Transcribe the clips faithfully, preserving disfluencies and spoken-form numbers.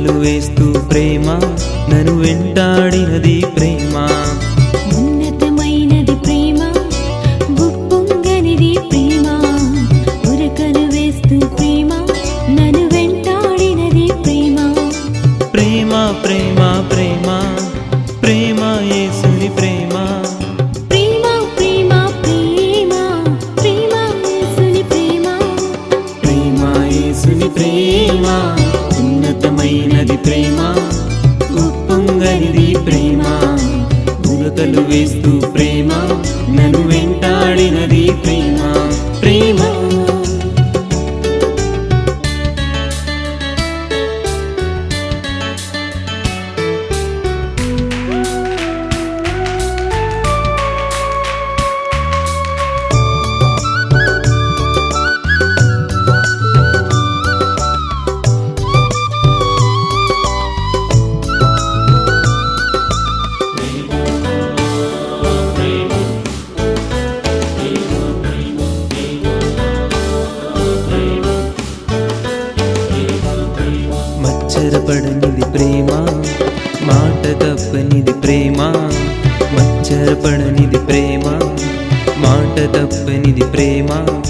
ఉరకలు వేస్తూ ప్రేమ నన్ను వెంటాడినది ప్రేమ. ఉన్నతమైనది ప్రేమ, ఉప్పొంగనిది ప్రేమ. ఉరకలు వేస్తూ ప్రేమ నన్ను వెంటాడినది ప్రేమ. ప్రేమ ప్రేమ ప్రేమ ప్రేమ యేసుని ప్రేమ. ప్రేమ ప్రేమ ప్రేమ ప్రేమ యేసుని ప్రేమ. ప్రేమ యేసుని ప్రేమ, ఉన్నతమైనది ప్రేమ, ఉప్పొంగనిది ప్రేమ. ఉరకలు వేస్తూ ప్రేమ నన్ను వెంటాడినది ప్రేమ. ప్రేమ మచ్చరపడనిది ప్రేమ, మాట తప్పనిది ప్రేమ. మచ్చరపడనిది ప్రేమ, మాట తప్పనిది ప్రేమ.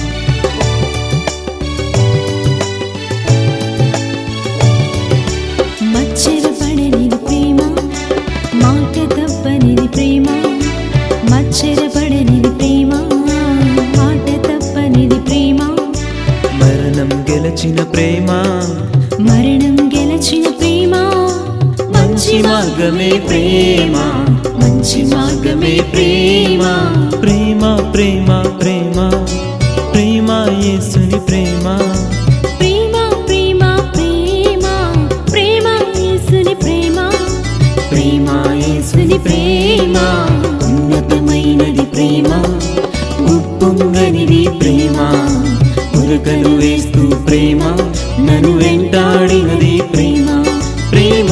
మచ్చరపడనిది ప్రేమ, మాట తప్పనిది ప్రేమ. మచ్చరపడనిది ప్రేమ, మాట తప్పనిది ప్రేమ. మరణం గెలచిన ప్రేమ, మరణం గెలచిన ప్రేమ. మంచి మార్గమే ప్రేమ, మంచి మార్గమే ప్రేమ. ప్రేమ ప్రేమ ప్రేమ ప్రేమ యేసుని ప్రేమ. ప్రేమ ప్రేమ ప్రేమ ప్రేమ యేసుని ప్రేమ. ప్రేమ యేసుని ప్రేమ, ఉన్నతమైనది ప్రేమ, ఉప్పొంగనిది ప్రేమ. ఉరకలు వేస్తూ ప్రేమ నన్ను వెంటాడినది ప్రేమ. ప్రేమ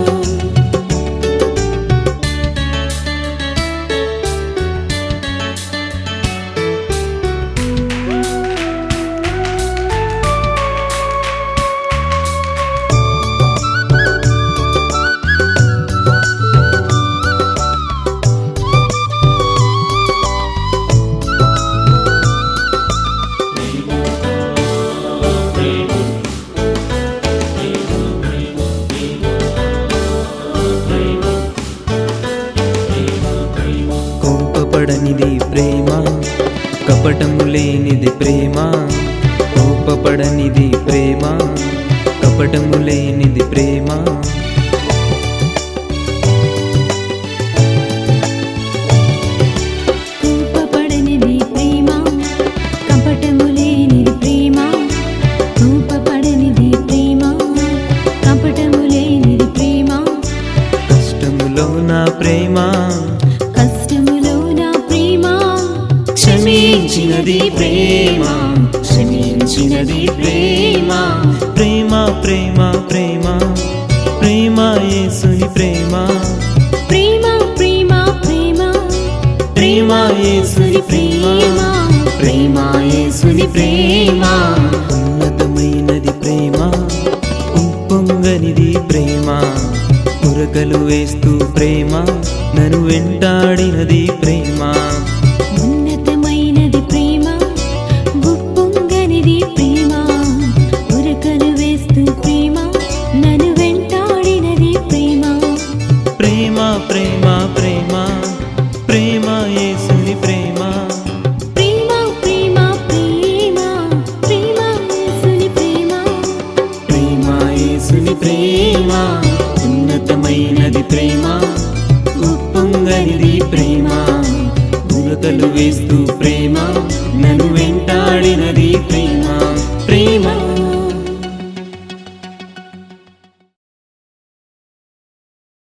కోపపడనిది ప్రేమ, కపటము లేనిది ప్రేమ. కోపపడనిది ప్రేమ, కపటము లేనిది ప్రేమ. కోపపడనిది ప్రేమ, కపటము లేనిది ప్రేమ. కోపపడనిది ప్రేమ, కపటము లేనిది ప్రేమ. కష్టములో నా ప్రేమ, కష్టములో నా ప్రేమ. క్షమించినది ప్రేమ, క్షమించినది ప్రేమ. ప్రేమ ప్రేమ ప్రేమ ప్రేమ యేసుని ప్రేమ. ప్రేమ ప్రేమ ప్రేమ ప్రేమ యేసుని ప్రేమ. ప్రేమ యేసుని ప్రేమ, ఉన్నతమైనది ప్రేమ, ఉప్పొంగనిది ప్రేమ. ఉరకలు వేస్తూ ప్రేమ నన్ను వెంటాడినది ప్రేమ. ఉన్నతమైనది ప్రేమ, ఉప్పొంగనిది ప్రేమ. ఉరకలు వేస్తూ ప్రేమ నన్ను వెంటాడినది ప్రేమ. ప్రేమ ప్రేమ ప్రేమ ప్రేమ యేసుని ప్రేమ. ప్రేమ ప్రేమ ప్రేమ ప్రేమ యేసుని ప్రేమ. ప్రేమ యేసుని ప్రేమ, ఉన్నతమైనది ప్రేమ, ఉప్పొంగనిది ప్రేమ. ఉరకలు వేస్తూ ప్రేమ నన్ను వెంటాడినది ప్రేమ.